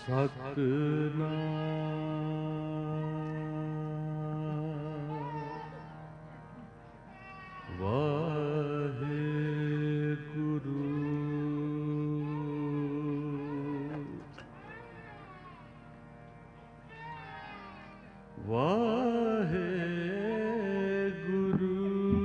सतनाम वाहेगुरु वाहेगुरु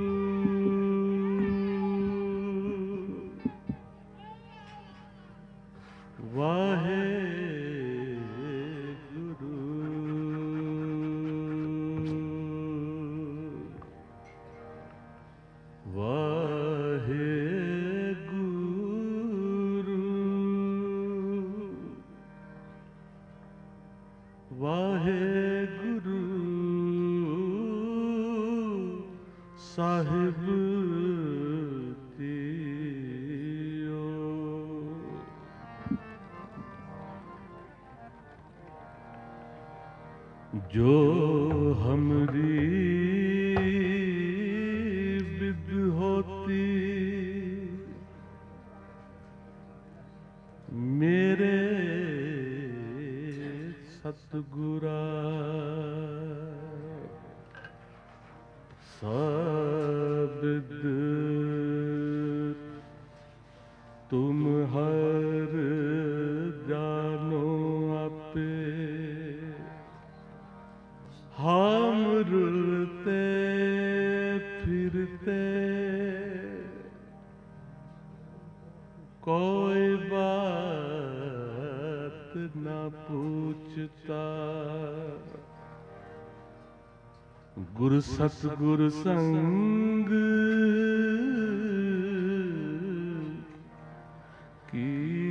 वाहेगुरु साहिब तियो जो हमरी विद होती मेरे सतगुरा सबद तुम हर जानो आपे हम रुलते फिरते कोई बात ना पूछता गुरु सतगुरु संग की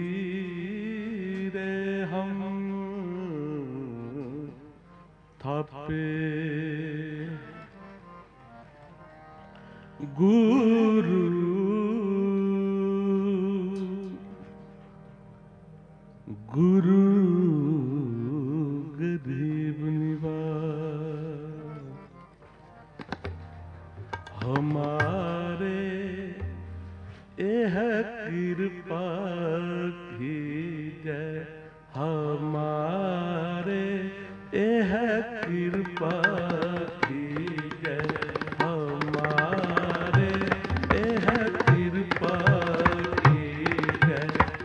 रे हम थापे गुरु गुरु गरीब निवास हमारे यह कृपा कीजय हमारे यह कृपा कीजय हमारे यह कृपा कीजय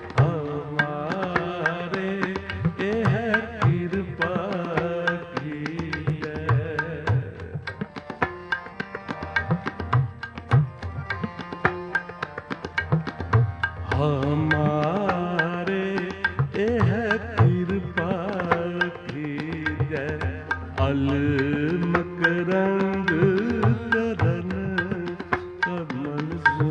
हमारे यह कृपा कीजय हमारे यह कृपा कीजय अलमकरंद करन कमल सो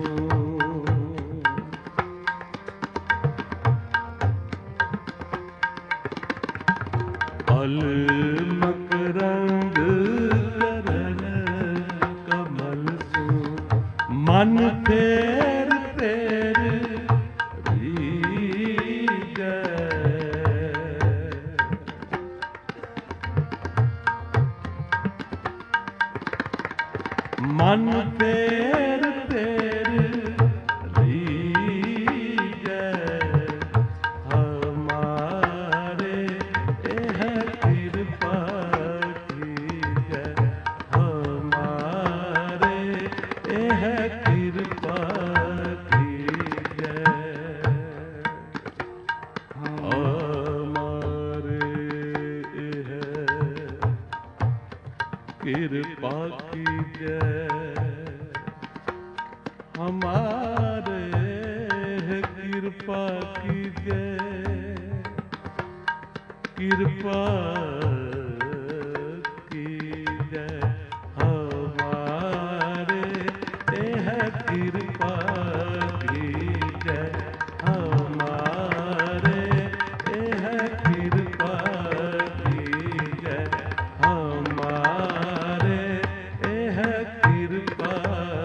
अलमकरंद करन कमल सो मन फेर फेर मन फेर फेर रीजय हमारे यह कृपा कीजय हमारे यह कृपा कीजय हमारे यह कृपा कीजय हमारे कृपा कीजय कृपा कीजय हमारे यह कृपा कीजय हमारे यह कृपा कीजय हमारे यह कृपा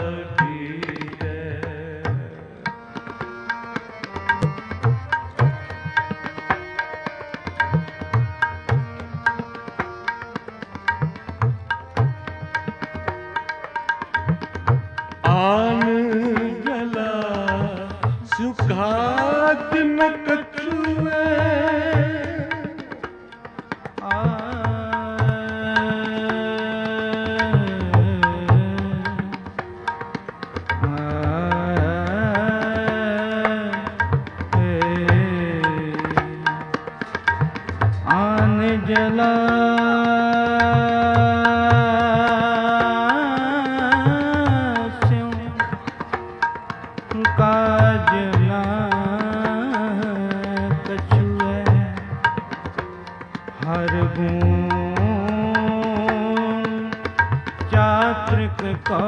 आन जला सुखात न कछुए जला काज ना कछुए हर गुण चात्रिक को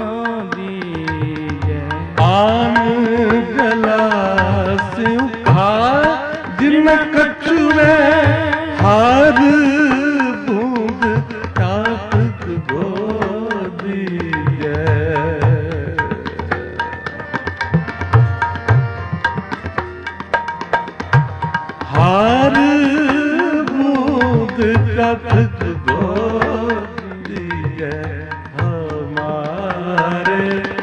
दीजे आन गला से जिन कछुए हर बूंद चात्रिक को दीजे हर बूंद चात्रिक को दीजे हमारे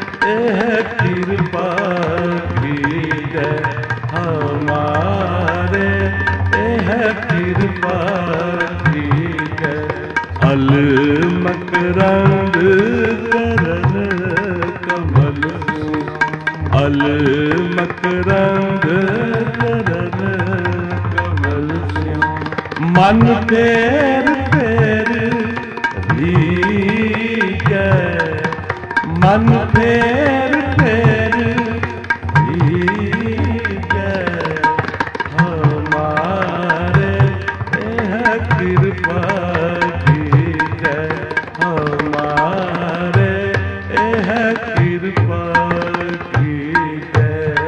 कृपा कीजे हमारे कृपा कीजे अल मकरंद करन कमल अल मकरंद करन कमल मन फेर फेर रीगे मन फेर फेर रीगे हमारे कृपा कीजे हमारे कृपा कीजे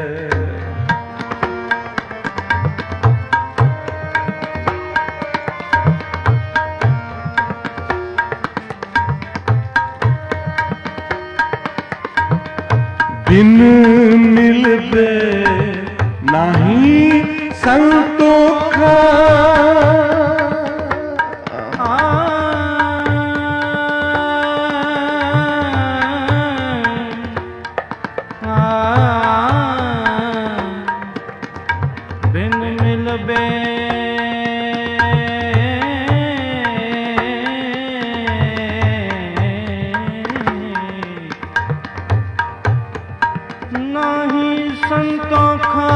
बिन मिलबे नहीं संतोखा बिन मिलबे नहीं संतोखा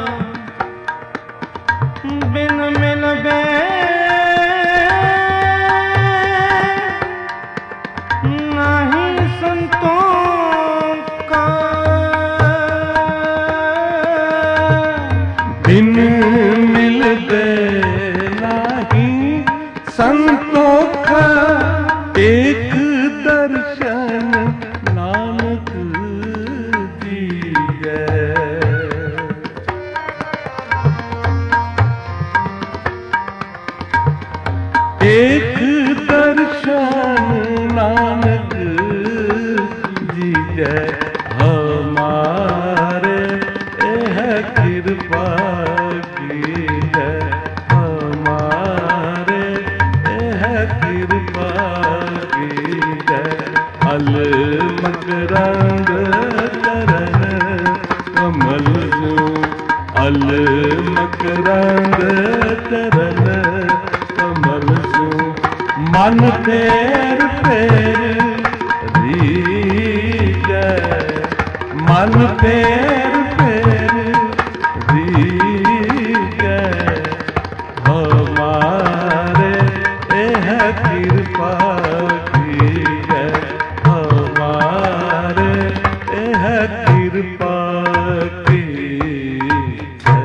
बिन मिलबे नहीं संतोखा बिन मिलबे नहीं संतोखा एक दर्शन नानक दीजे एक दर्शन नानक दीजे हमारे कृपा कीजे हमारे कृपा कीजे अल मकरंद करन कमल अल मकरंद करन कमल मन फेर फेर रीगे मन फेर फेर रीगे हमारे कृपा कीजे हमारे कृपा कीजे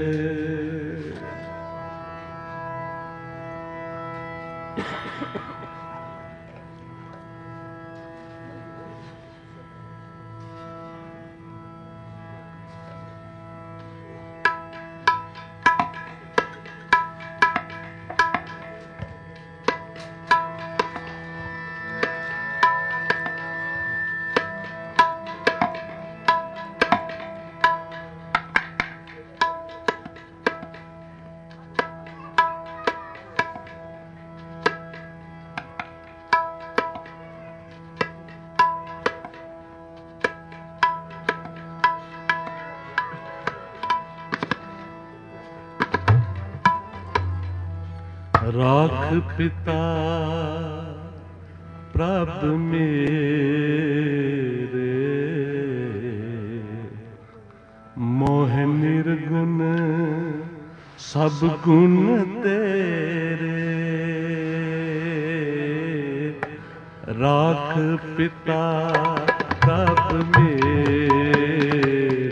राख पिता प्राप्त मेरे मोह निर्गुण सब गुण तेरे ਰਾਖ ਪਿਤਾ ਪ੍ਰਭ ਮੇਰੇ,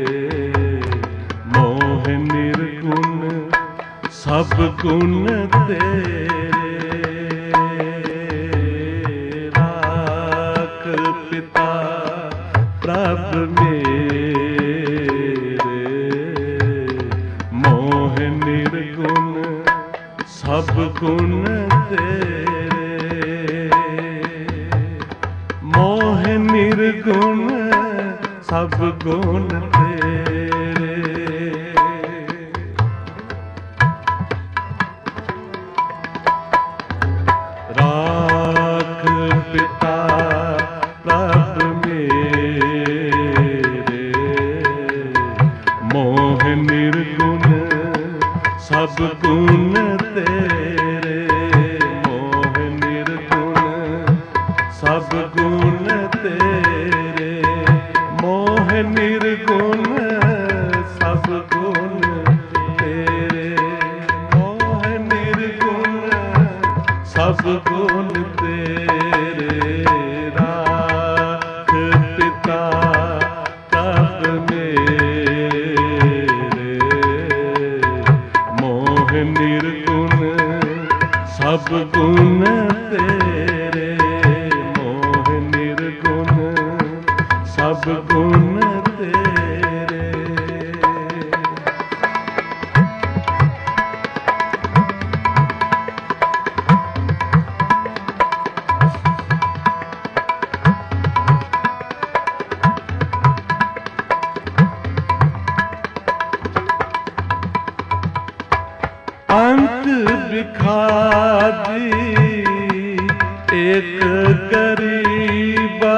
ਮੋਹ ਨਿਰਗੁਣ ਸਭ ਗੁਣ ਤੇਰੇ। ਰਾਖ ਪਿਤਾ ਪ੍ਰਭ ਮੇਰੇ, ਮੋਹ ਨਿਰਗੁਣ ਸਭ ਗੁਣ ਤੇਰੇ। ਮੋਹ ਨਿਰਗੁਣ ਸਭ ਗੁਣ ਤੇਰੇ। ਰਾਖ ਪਿਤਾ ਪ੍ਰਭ ਮੇਰੇ, ਮੋਹ ਨਿਰਗੁਣ ਸਭ ਗੁਣ ਤੇਰੇ। ਮੋਹ ਨਿਰਗੁਣ ਸਭ ਗੁਣ ਤੇਰੇ। ਮੋਹ ਨਿਰਗੁਣ ਸਭ ਗੁਣ ਤੇਰੇ। ਮੋਹ ਨਿਰਗੁਣ ਸਭ ਗੁਣ ਤੇਰੇ। ਰਾਖ ਪਿਤਾ ਪ੍ਰਭ ਮੇਰੇ, ਮੋਹ ਨਿਰਗੁਣ ਸਭ ਗੁਣ ਤੇਰੇ। ਮੋਹ ਨਿਰਗੁਣ ਸਭ ਗੁਣ ਤੇਰੇ। ਅੰਤ ਬਿਖਾਦੀ ਏਕ ਗਰੀਬਾ,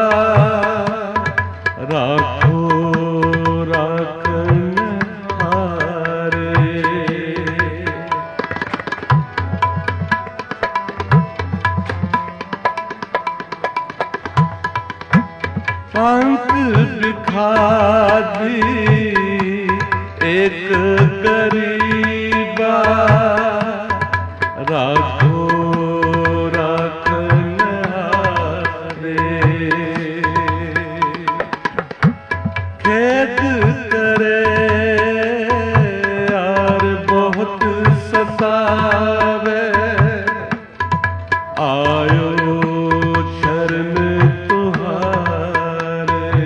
ਰਾਖੋ ਰਾਖਨ ਹਾਰੇ। ਅੰਤ ਬਿਖਾਦੀ ਏਕ ਗਰੀਬਾ, ਰਾਖੋ ਰਾਖਨ ਹਾਰੇ। ਖੇਦ ਕਰੇ ਯਾਰ ਬਹੁਤ ਸਤਾਵੇ, ਆਇਓ ਸ਼ਰਨ ਤੁਹਾਰੇ।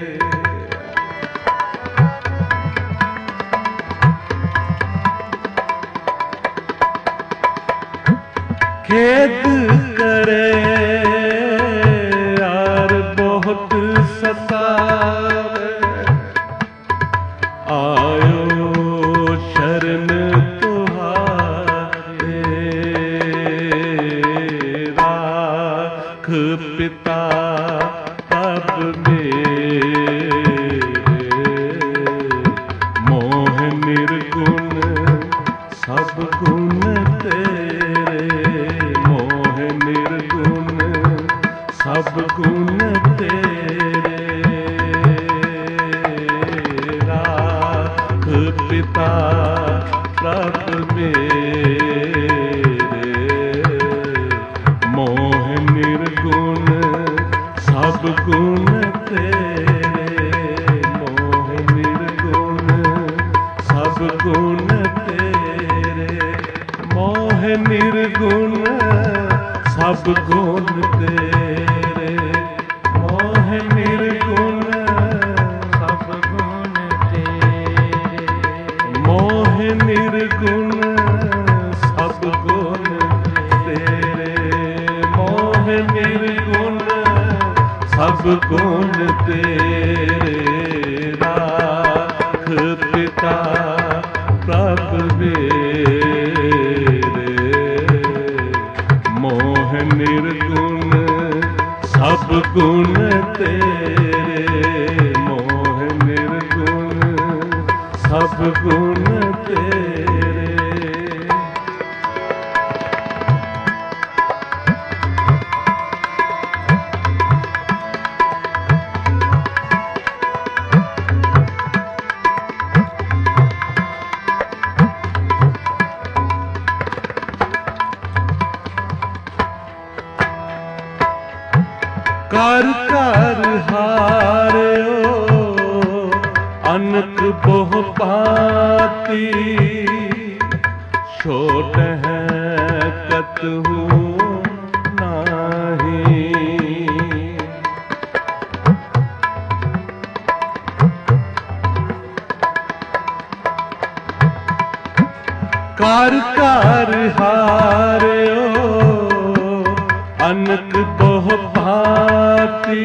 ਖੇਦ ਕਰੇ ਯਾਰ ਬਹੁਤ ਸਤਾਵੇ, ਆਇਓ ਸ਼ਰਨ ਤੁਹਾਰੇ। ਰਾਖ ਪਿਤਾ ਪ੍ਰਭ ਮੇਰੇ, ਮੋਹ ਨਿਰਗੁਣ ਸਭ ਗੁਣ ਤੇਰੇ। ਮੋਹ ਨਿਰਗੁਣ ਸਭ ਗੁਣ ਤੇਰੇ। ਰਾਖ ਪਿਤਾ ਪ੍ਰਭ ਮੇਰੇ, ਮੋਹ ਨਿਰਗੁਣ ਸਭ ਗੁਣ ਤੇਰੇ। ਮੋਹ ਨਿਰਗੁਣ ਸਭ ਗੁਣ ਤੇਰੇ। ਮੋਹ ਨਿਰਗੁਣ ਸਭ ਗੁਣ ਤੇਰੇ। ਮੋਹ ਨਿਰਗੁਣ ਸਭ ਗੁਣ ਤੇਰੇ। ਮੋਹ ਨਿਰਗੁਣ ਸਭ ਗੁਣ ਤੇਰੇ। ਮੋਹ ਨਿਰਗੁਣ ਸਭ ਗੁਣ ਤੇਰੇ। ਰਾਖ ਪਿਤਾ ਪ੍ਰਭ ਮੇਰੇ, ਮੋਹ ਨਿਰਗੁਣ ਸਭ ਗੁਣ ਤੇਰੇ। ਮੋਹ ਨਿਰਗੁਣ ਸਭ ਗੁਣ ਤੇਰੇ। ਕਰ ਕਰ ਹਾਰਿਓ ਅਨਕ ਬਹੁ ਭਾਂਤੀ, ਛੋਟ ਹੈ ਕਤਹੂ ਨਾਹੀ। ਕਰ ਕਰ ਹਾਰਿਓ ਅਨਕ ਬਹੁ ਭਾਂਤੀ,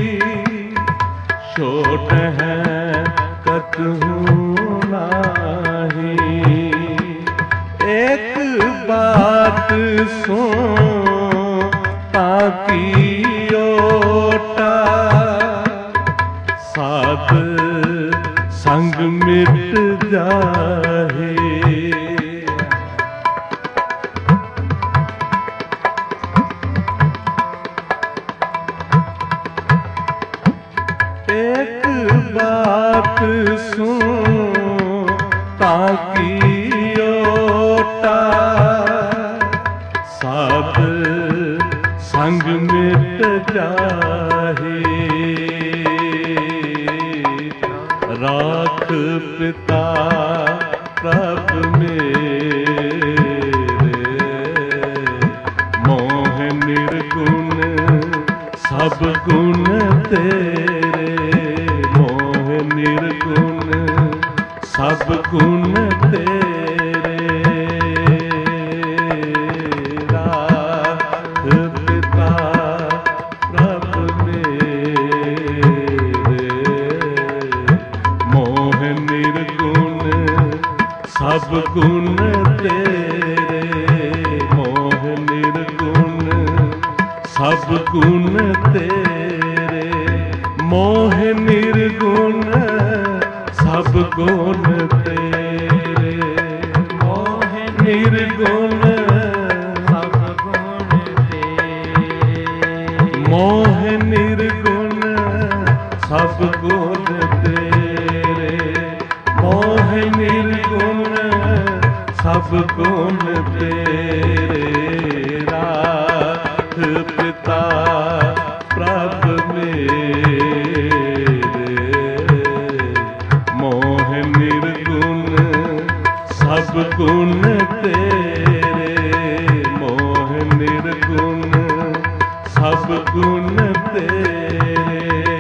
ਛੋਟ ਹੈ ਕਤਹੂ ਨਾਹੀ। ਇੱਕ ਬਾਤ ਸੁਣ ਤਾਕੀ ਓਟਾ, ਸਾਧ ਸੰਗ ਮਿਟ ਜਾਹੇ। एक बात सुन ताकि ओटा, सब संग मिट जाहे। राख पिता प्रभ मेरे, मोह निर्गुण सब गुण तेरे। मोह निर्गुण सब गुण तेरे। राख पिता प्रभ मेरे, मोह निर्गुण सब गुण तेरे। मोह निर्गुण सब गुण तेरे। मोह निर्गुण सब गुण तेरे। मोह निर्गुण सब गुण तेरे। मोह निर्गुण सब गुण तेरे। मोह निर्गुण सब गुण तेरे। राख पिता प्रभ मेरे, मोह निर्गुण सब गुण तेरे। मोह निर्गुण सब गुण तेरे।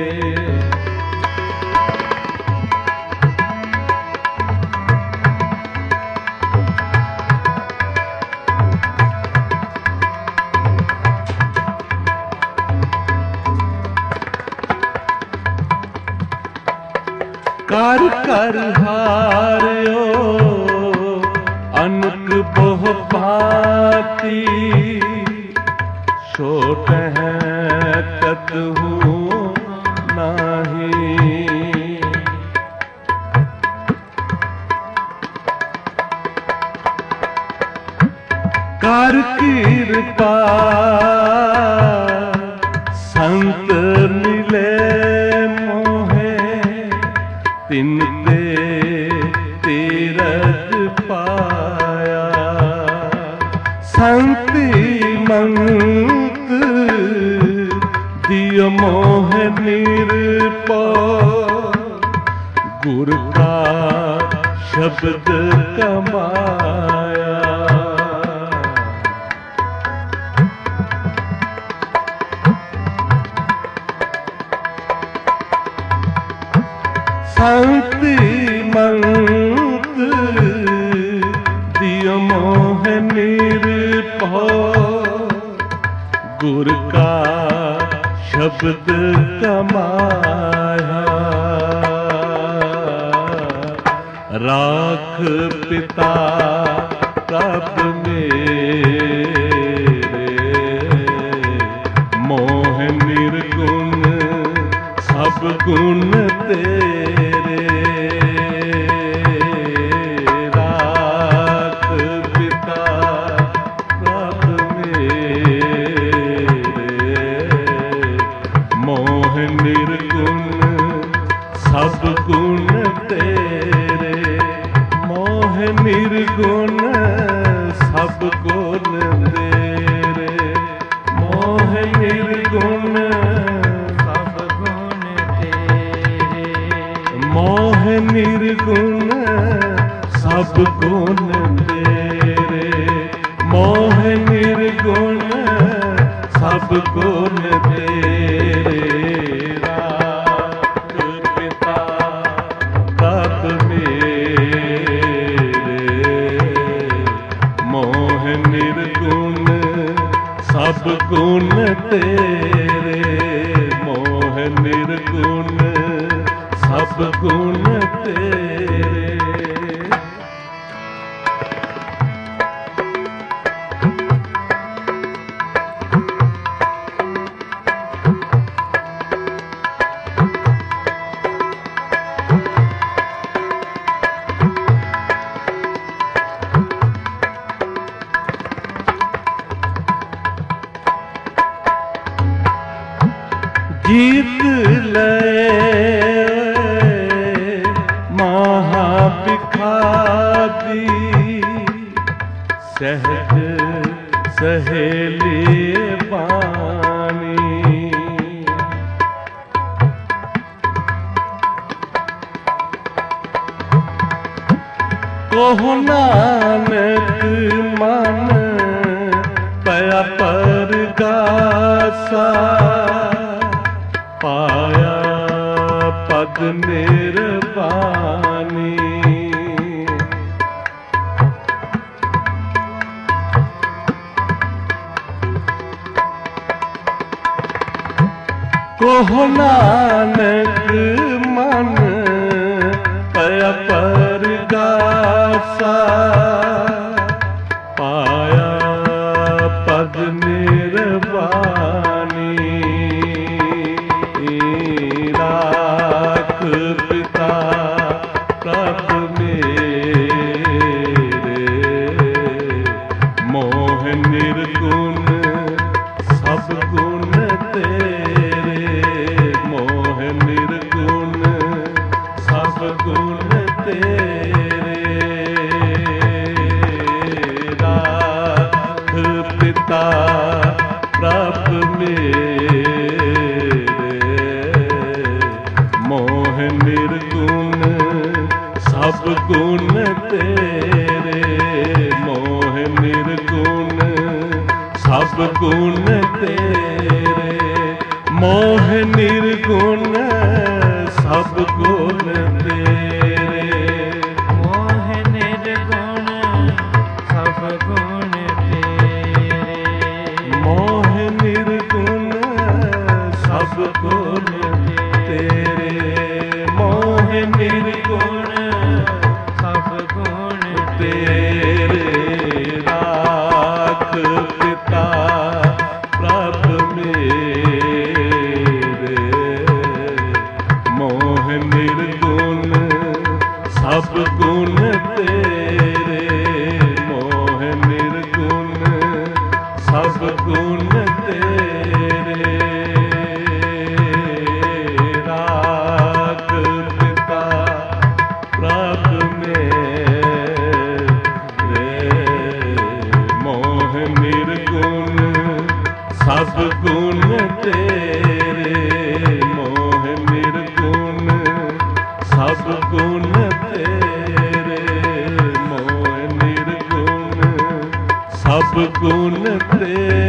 कर कर हारियो अनक बहु भांति, छोट है कतहु नाही। कर कृपा संत मिले तिन ते तीरथ पाया। संति मंत दियो मोह निरपौ, गुर का शब्द कमाया। संति मंत दियो मोह निरपौ, गुर का शब्द कमाया। राख पिता प्रभ मेरे, मोह निर्गुण सब गुण तेरे। राख पिता प्रभ मेरे, मोह निर्गुण सब गुण तेरे। मोह निर्गुण ਨਿਰਗੁਣ ਸਭ ਗੁਣ ਤੇਰੇ ਰਾਤ ਪਿਤਾ ਪ੍ਰਭ ਮੇਰੇ ਮੋਹ ਨਿਰਗੁਣ ਸਭ ਗੁਣ ਤੇਰੇ ਮੋਹ ਨਿਰਗੁਣ ਸਭ ਗੁਣ ਤੇਰੇ ਜੀਤ ਲਏ ਮਹਾ ਬਿਖਾਦੀ ਸਹਿਜ ਸਹੇਲੀ ਬਾਣੀ ਕਹੋ ਨਾਨਕ ਮਨ ਪਿਆ ਪਰਗਾਸਾ ਪਾਇਆ ਪਦ ਨਿਰਵਾਣੀ ਕਹੋ ਨਾਨਕ ਮਨ ਪਿਆ ਪਰਗਾਸਾ ਪਾਇਆ ਪਦ ਨਿਰਵਾਣੀ ਰਾਖ ਪਿਤਾ ਪ੍ਰਭ ਮੇਰੇ ਮੋਹ ਨਿਰਗੁਣ ਸਭ ਗੁਣ ਤੇਰੇ ਮੋਹ ਨਿਰਗੁਣ ਸਭ ਗੁਣ ਤੇਰੇ ਰਾਖ ਪਿਤਾ ਪ੍ਰਭ ਮੇਰੇ ਮੋਹ ਨਿਰਗੁਣ ਸਭ ਗੁਣ ਤੇਰੇ ਮੋਹ ਨਿਰਗੁਣ ਸਭ ਗੁਣ ਤੇਰੇ ਮੋਹ ਨਿਰਗੁਣ ਸਭ ਗੁਣ ਤੇਰੇ ਮੋਹ ਨਿਰਗੁਣ ਸਭ ਗੁਣ ਤੇਰੇ ਮੋਹ ਨਿਰਗੁਣ ਸਭ ਗੁਣ ਤੇਰੇ ਮੋਹ ਨਿਰਗੁਣ ਸਭ ਗੁਣ ਤੇਰੇ ਰਾਖ ਪਿਤਾ ਪ੍ਰਭ ਮੇਰੇ ਮੋਹ ਨਿਰਗੁਣ ਸਭ ਗੁਣ ਤੇਰੇ ਮੋਹ ਨਿਰਗੁਣ ਸਭ ਗੁਣ ਤੇਰੇ ਰਾਖ ਪਿਤਾ ਪ੍ਰਭ ਮੇਰੇ ਮੋਹ ਨਿਰਗੁਣ ਸਭ ਗੁਣ ਤੇਰੇ ਮੋਹ ਨਿਰਗੁਣ ਸਭ ਗੁਣ ਤੇਰੇ ਮੋਹ ਨਿਰਗੁਣ ਸਭ ਗੁਣ ਤੇਰੇ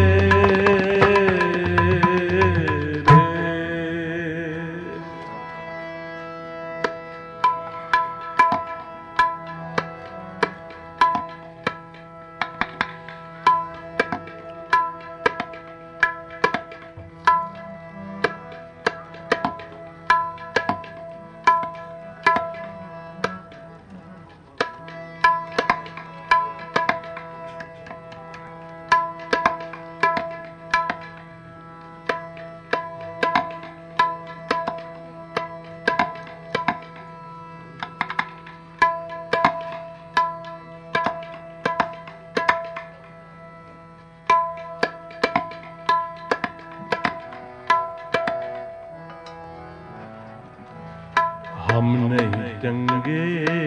हम नहीं चंगे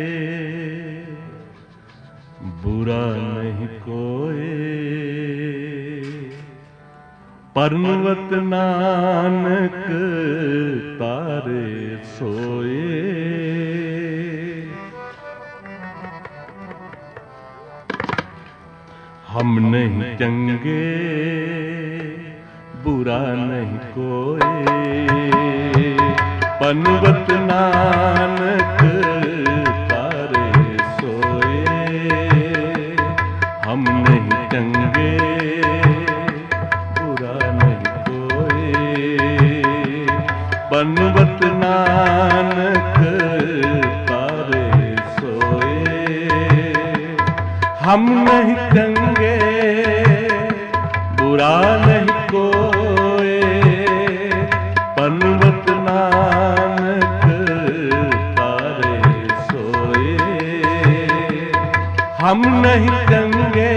बुरा नहीं कोई परनवत नानक तारे सोए हम नहीं चंगे बुरा नहीं कोई, पनवत नानक तारे सोए। हम नहीं चंगे बुरा नहीं कोई, पनवत नानक तारे सोए। हम नहीं चंगे बुरा नहीं कोई, पनवत नानक तारे सोए। हम नहीं चंगे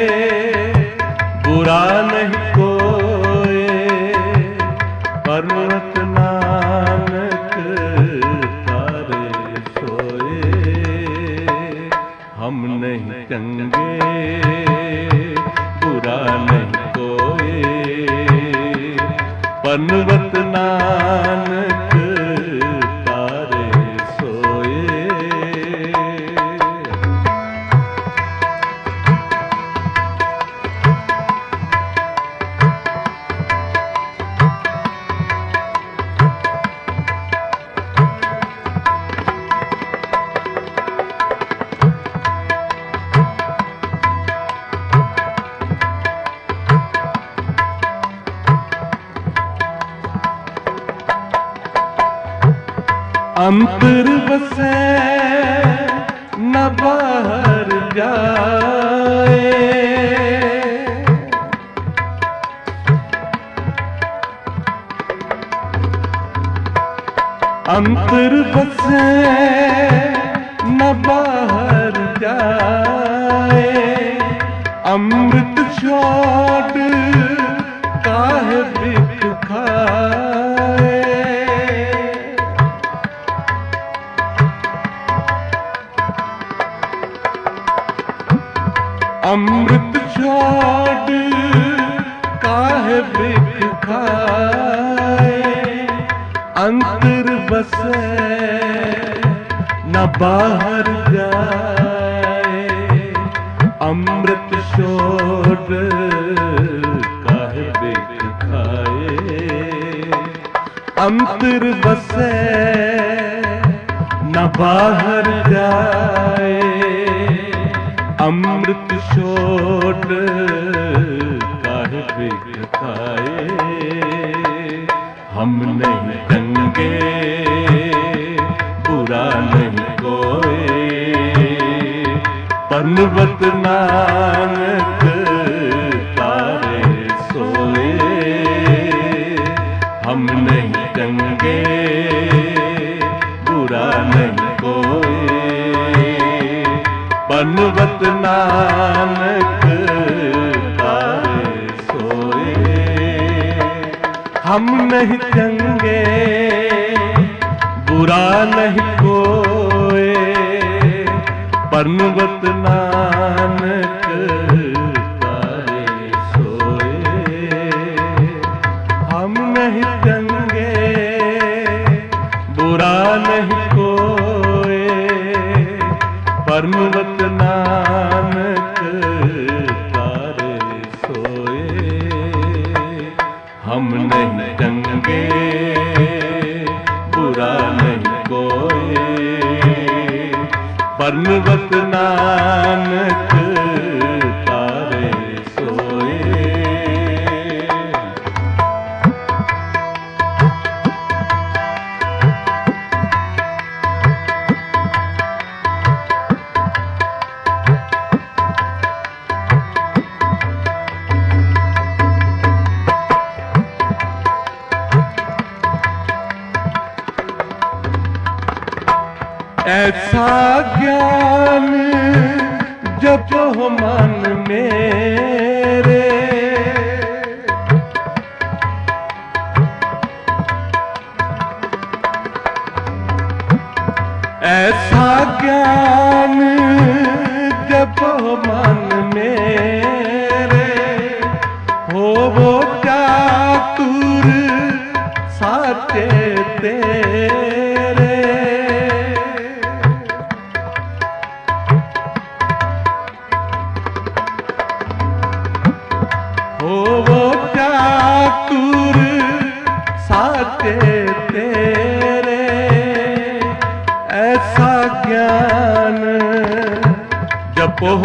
बुरा नहीं कोई, पनवत नानक तारे सोए। हम नहीं चंगे बुरा नहीं कोई, पनवत नानक तारे सोए। अंतर बसे न बाहर जाए, अंतर बसे न बाहर जाए। अमृत छोड़ काहे बिख खाए, अमृत छोड़ काहे बिख खाए। अंतर बसे न बाहर जाए, अमृत छोड़ काहे बिख खाए। अंतर बसे न बाहर जाए, अमृत छोड़ काहे बिख खाए। हम नहीं चंगे बुरा नहीं कोई, पनवत नानक तारे सोए। हम नहीं चंगे बुरा नहीं कोई, पनवत नानक तारे सोए। हम नहीं चंगे बुरा नहीं कोई, पनवत नानक तारे सोए। हम नहीं चंगे बुरा नहीं कोई, पनवत नानक तारे सोए। हम नहीं चंगे बुरा नहीं कोई, पनवत नानक तारे सोए। ऐसा ज्ञान जपो मन मेरे, ऐसा ज्ञान जपो मन मेरे। हो वो चातुर साचे तेरे,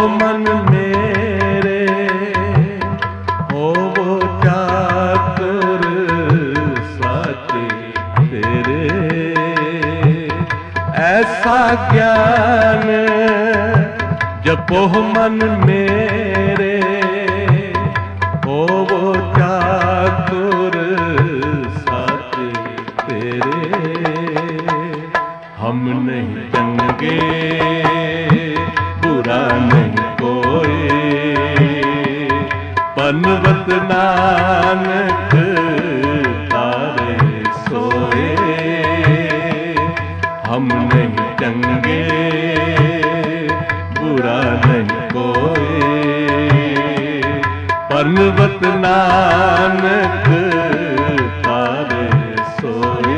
मन मेरे होवो चातुर साचे तेरे। ऐसा ज्ञान जपो मन मेरे होवो चातुर साचे तेरे। हम नहीं चंगे बुरा नहीं कोई पनवत नानक तारे सोए। हम नहीं चंगे बुरा नहीं कोई पनवत नानक तारे सोए।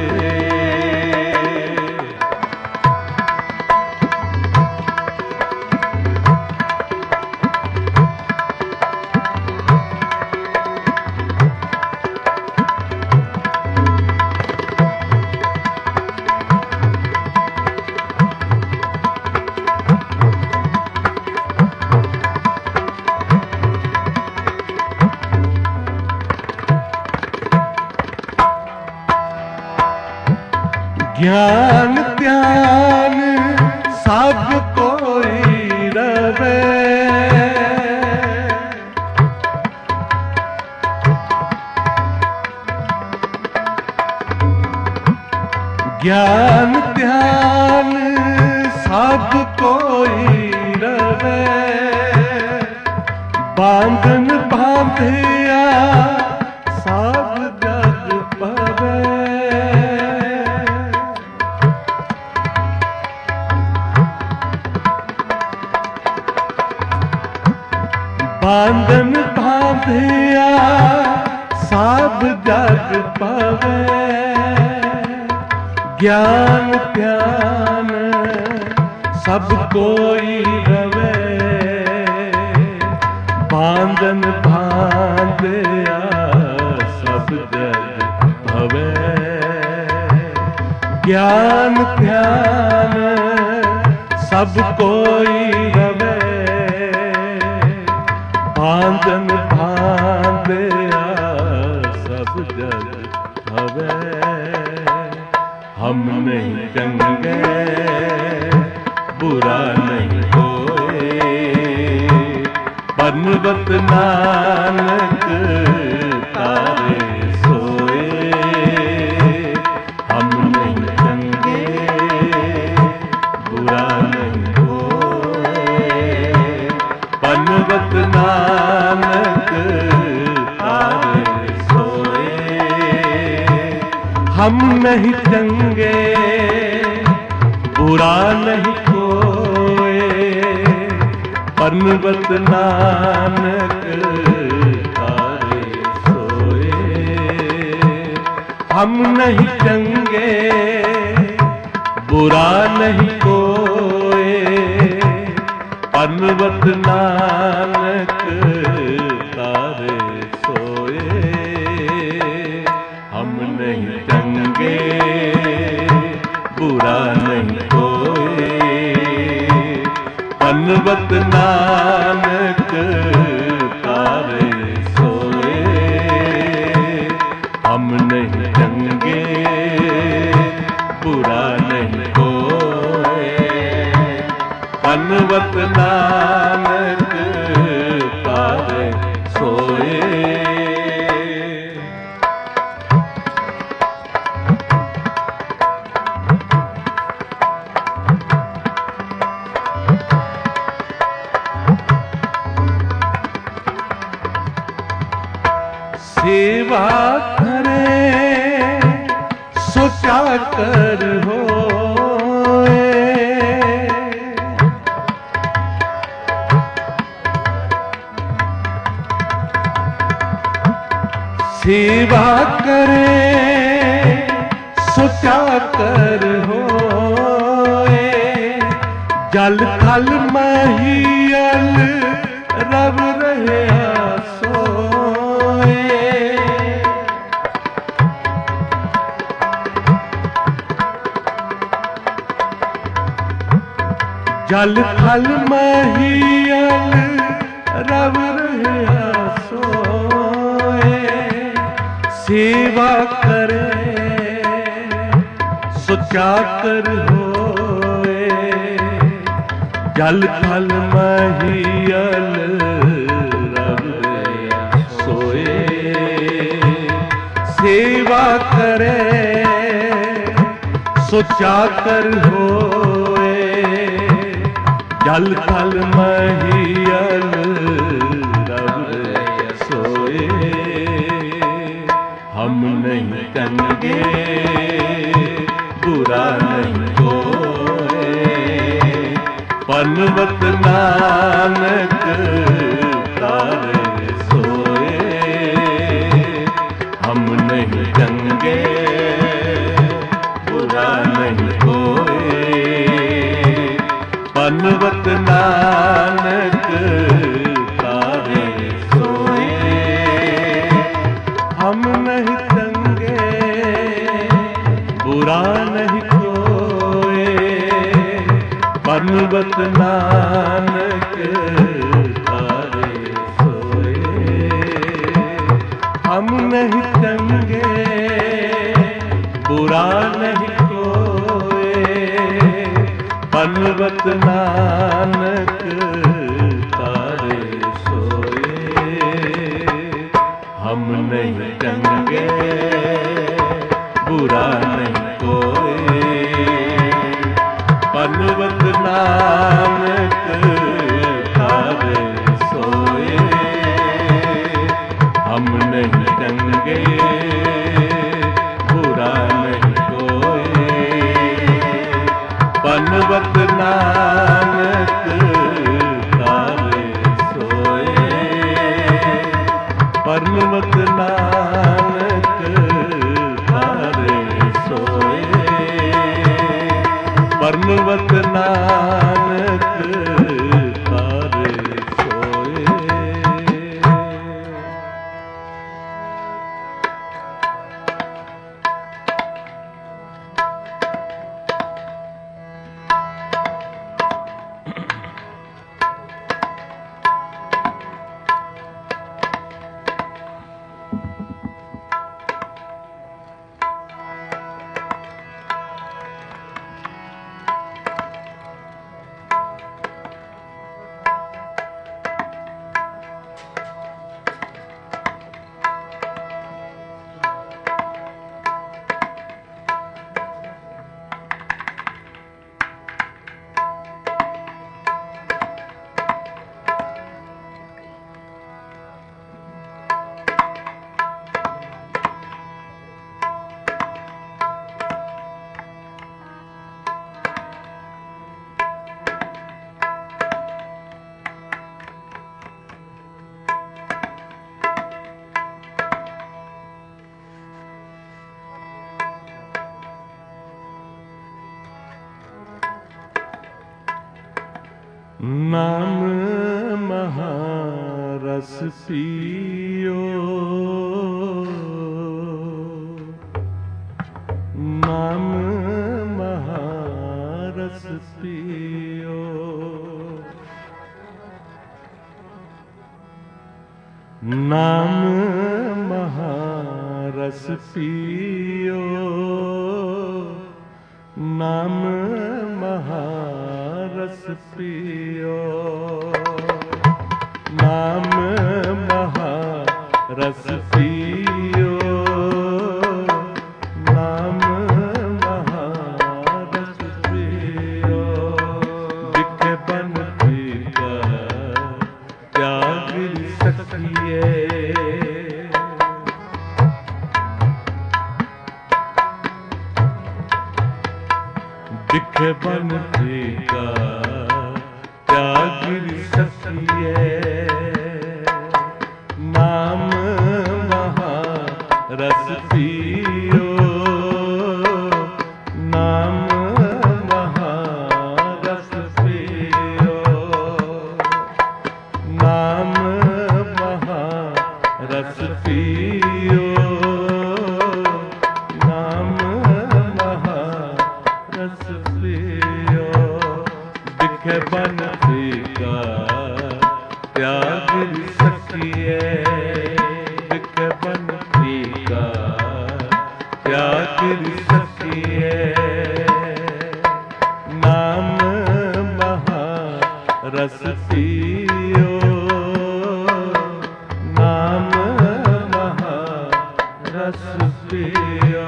ज्ञान ध्यान सब कोई रवे। ज्ञान ध्यान सब कोई रवे। बांधन बांधिया सब जग पवे। बांधन बांधिया सब जग पवे। ज्ञान ध्यान सब कोई रवे। बांधन बांधिया सब जग पवे। ज्ञान ध्यान सब कोई रवे। बांधन बांधिया सब जग हवे। हम नहीं चंगे बुरा नहीं कोई पनवत नानक तारे सोए। हम नहीं चंगे बुरा नहीं कोई पनवत नानक तारे सोए। हम नहीं चंगे बुरा नहीं कोई पनवत नानक तारे सोए। हम नहीं चंगे बुरा नहीं कोई पनवत नानक तारे सोए। हम नहीं चंगे बुरा नहीं कोई पनवत नानक तारे सोए। हम नहीं चंगे बुरा नहीं कोई पनवत नानक तारे सोए। सेवा करे सोचा कर होए। सेवा करे सोचा कर होए। जल थल महियल रब रहे सोए। जल थल महियल रव रहिया सोए, सेवा करे सुचाकर होए, जल थल महियल रव रहिया सोए, सेवा करे सुचाकर होए, जल थल महियल रव सोए। हम नहीं करेंगे बुरा नहीं कोई, पनवत नानक तारे सोए। हम नहीं करेंगे बुरा नहीं कोई, पनवत नानक तारे सोए। हम नहीं चंगे बुरा नहीं कोई, पनवत नानक तारे सोए। हम नहीं चंगे बुरा नहीं पनवत नानक तारे सोए। हम नहीं चंगे बुरा नहीं कोई, पनवत नानक तारे सोए। हम नहीं चंगे बुरा नहीं कोई, पनवत नानक तारे सोए। पनवत नानक तारे सोए, पनवत नानक तारे सोए। नाम महारस पियो, नाम महारस पियो, नाम महारस पियो, नाम महारस पियो, नाम महारस पियो, नाम महारस पियो। बिख बन का त्याग सकिए, बिख बन का त्याग सकिए, नाम महारस पियो, नाम महारस पियो, नाम महारस पियो, नाम महारस पियो। बिख बन का त्याग त्याग सकिए नाम महारस पियो नाम महारस पियो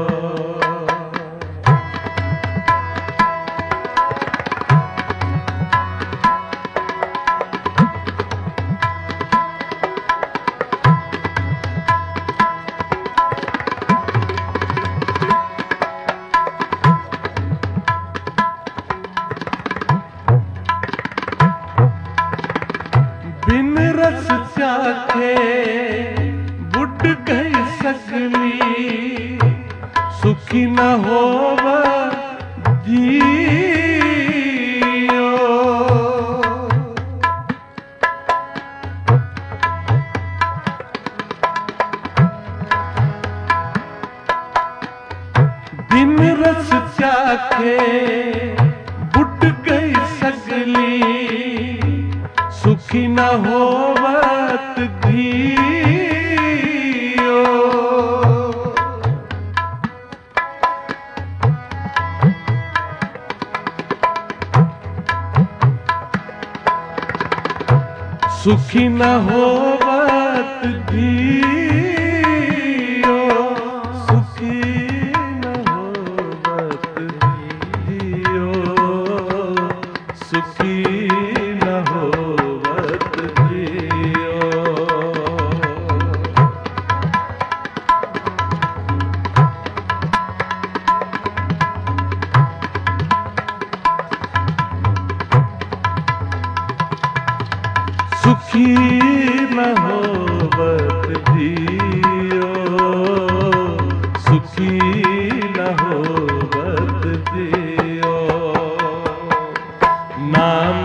बिन रस चाखे बुड गई सगली सुखी न होव जियो बिन रस चाखे बुड गई सगली सुखी न होवत जियो सुखी न होवत जियो सुखी न होवत जियो सुखी न होवत जियो सुखी न होवत जियो सुखी न होवत जियो नाम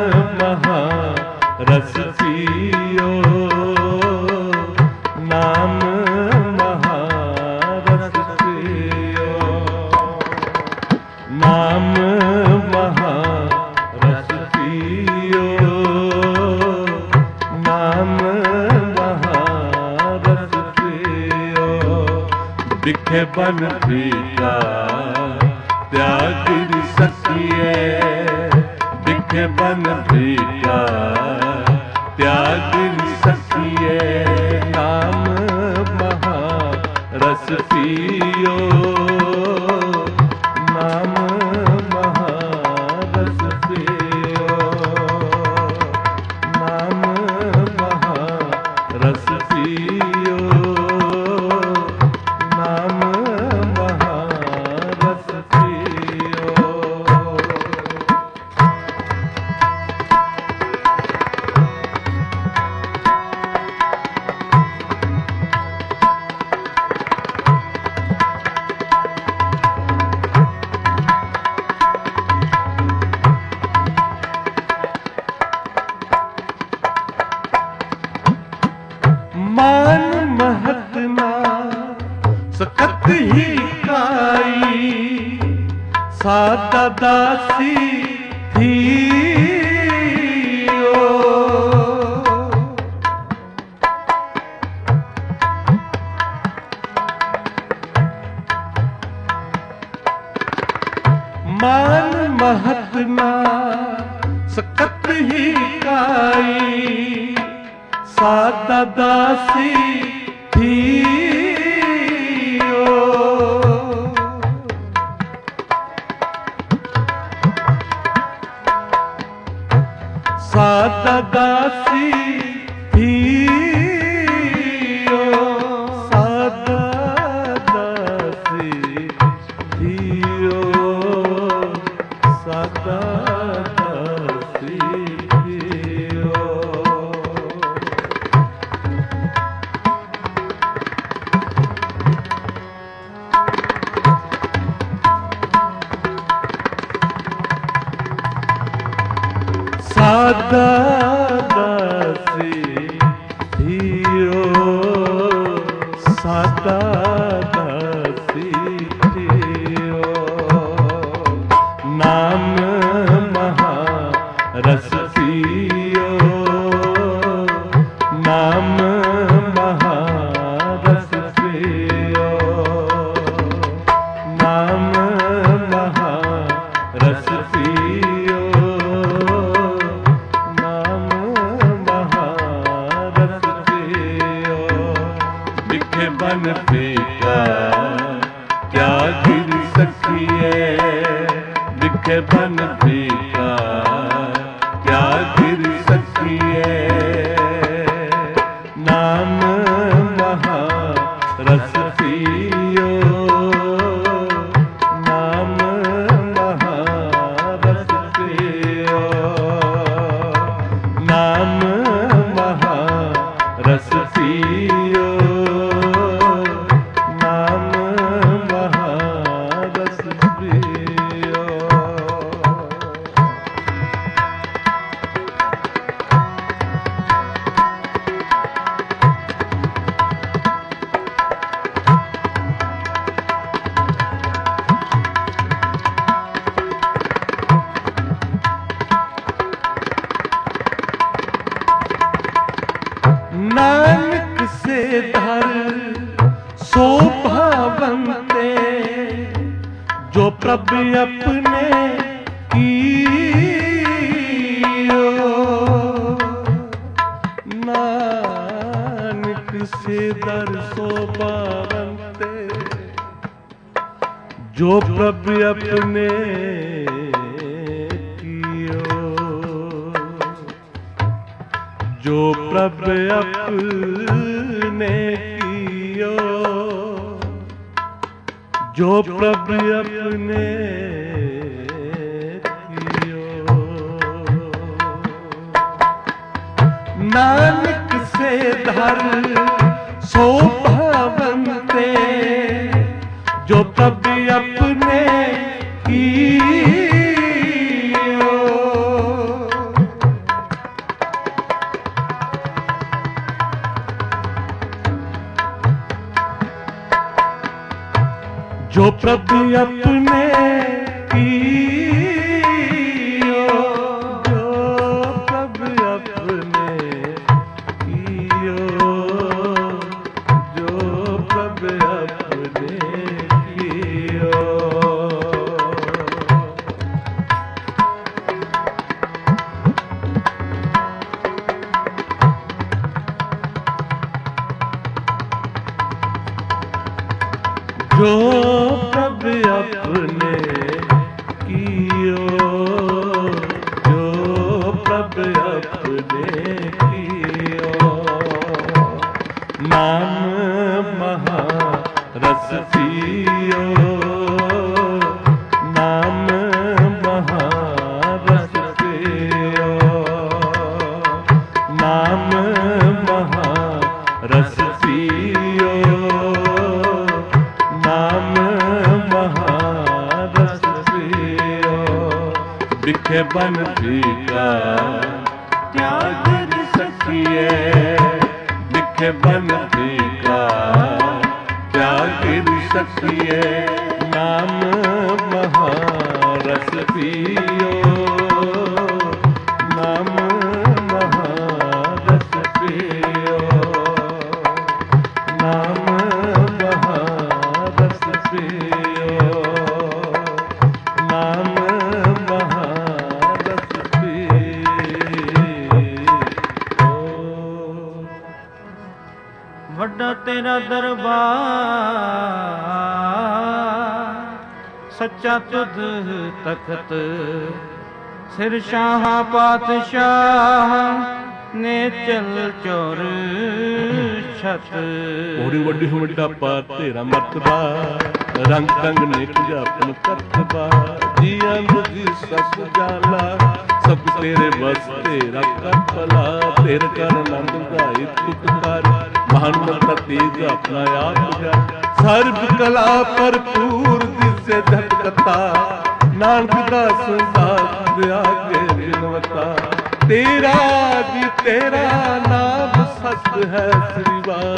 महारस पियो नाम महारस पियो नाम महारस पियो नाम महारस पियो दिखे बन पीता त्याग सकिए दिखे बन पीता त्याग सकिए नाम महारस पियो नाम महारस पियो नाम महारस पियो नाम महारस पियो मान महत ना सकत ही काई सादा दासी थी मान महत ना सकत ही काई सादा दासी थी सादा दासी थी सादा दासी थी सादा दासी थी सादा दासी थियो सादा दासी थियो नाम महारस पियो नाम महारस पियो बिखे बन फीका क्या गिर सकिए, बिखे बन फीका क्या गिर सकिए। नाम महा रस पियो, नाम महा रस पियो, नाम महा रस पियो, नाम महा रस पियो। नानक से धर सो भावंते, जो प्रभु अपने कियो। नानक से धर सो भावंते, जो प्रभु अपने जो प्रभु अपने कियो, जो प्रभु अपने कियो। नानक से धर सो भावंते, जो प्रभु अपने कियो। जो प्रभु अपने कियो, जो प्रभु अपने कियो, जो प्रभु अपने कियो। जो प्रभु अपने कियो, जो प्रभु अपने कियो। नाम महा रस पियो, नाम महा रस पियो, नाम महा रस पियो, नाम महा रस पियो। बिखे बन फीका क्या गिर सकिए, बिखे बन फीका क्या गिर सकिए। नाम महा रस पियो, नाम महा रस पियो, नाम महा रस पियो, नाम महा रस पियो। ਵੱਡਾ ਤੇਰਾ ਦਰਬਾਰ, ਸੱਚਾ ਤੁਧ ਤਖਤ, ਸਿਰ ਸ਼ਾਹ ਪਾਤਸ਼ਾਹ ਨੇ ਚਲ ਚੋਰ ਛਤ। ਬੜੀ ਵੱਡੀ ਵੱਡਾ ਪਾ ਤੇਰਾ ਮਰਤਬਾ, ਰੰਗ ਰੰਗ ਨੇ ਪੰਜਾਪਨ ਕਰਤਬਾ। ਜੀਆਂ ਦੀ ਸਭ ਜਾਲਾ, ਸਭ ਤੇਰੇ ਬਸ ਤੇਰਾ ਕਰ ਭਲਾ। ਤੇਰੇ ਕਰ ਆਨੰਦ ਗਾਏ ਤੁਕ ਕਰ, ਮਹਾਨ ਮਤਾ ਤੇਜ ਆਪਣਾ ਆਪ ਜਾ। ਸਰਬ ਕਲਾ ਭਰਪੂਰ ਦਿਸੇ ਧਤ ਕਥਾ, ਨਾਨਕ ਦਾ ਸੰਸਾਰ ਆਗੇ ਬਿਨਵਤਾ। तेरा जी तेरा नाम सत है श्री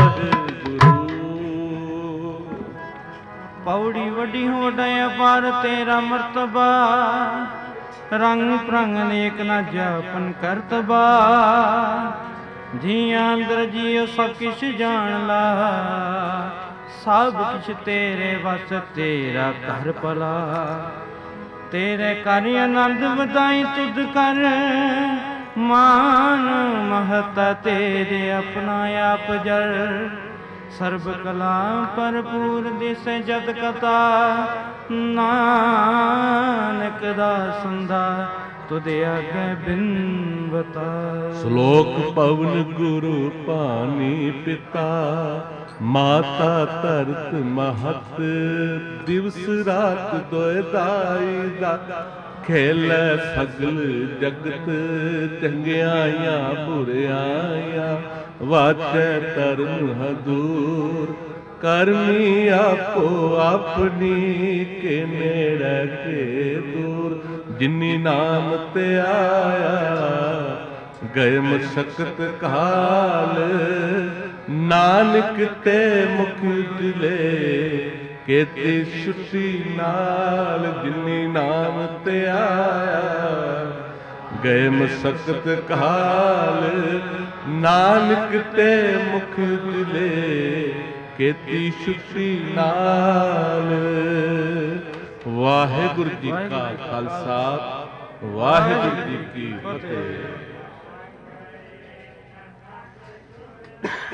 वाहिगुरु। पौड़ी वड्डी हो वड्या पार तेरा मर्तबा, रंग प्रंग नेक न जापन करतबा। जियां अंदर जियो सब किश जान ला, सब किश तेरे वस तेरा घर भला। तेरे कर आनंद बधाई तुद कर, मान महता तेरे अपना आप जर। ਸਰਬ ਕਲਾ ਭਰਪੂਰ ਦਿਸੈ ਜਤ ਕਥਾ, ਨਾਨਕ ਦਾ ਸੰਦਾ ਤੁਧ ਆਗੇ ਬਿਨਵਤਾ। ਸ਼ਲੋਕ ਪਵਨ ਗੁਰੂ ਪਾਣੀ ਪਿਤਾ, ਮਾਤਾ ਧਰਤ ਮਹਤ, ਦਿਵਸ ਰਾਤ ਦੋਇ ਦਾਈ ਦਾ, ਖੇਲੈ ਸਗਲ ਜਗਤ, ਚੰਗਿਆਈਆਂ ਬੁਰਿਆਈਆਂ, ਵਾਚੈ ਧਰਮ ਹਦੂਰ, ਕਰਮੀ ਆਪੋ ਆਪਣੀ, ਕੇ ਨੇੜੇ ਕੇ ਦੂਰ, ਜਿਨੀ ਨਾਮ ਤੇ ਆਇਆ, ਗਏ ਮਸਕਤ ਕਾਲ, ਨਾਨਕ ਤੇ ਮੁਖ ਦਿਲੇ, ਕੇਤੀ ਛੁੱਟੀ ਨਾਲ, ਜਿਨੀ ਨਾਮ ਤੇ ਆਇਆ, ਗਏ ਮਸਕਤ ਕਾਲ, ਨਾਨਕ ਤੇ ਮੁਖ ਦਿਲੇ, ਕੇਤੀ ਛੁੱਟੀ ਨਾਲ। ਵਾਹਿਗੁਰੂ ਜੀ ਕਾ ਖਾਲਸਾ, ਵਾਹਿਗੁਰੂ ਜੀ ਕੀ ਫਤਿਹ।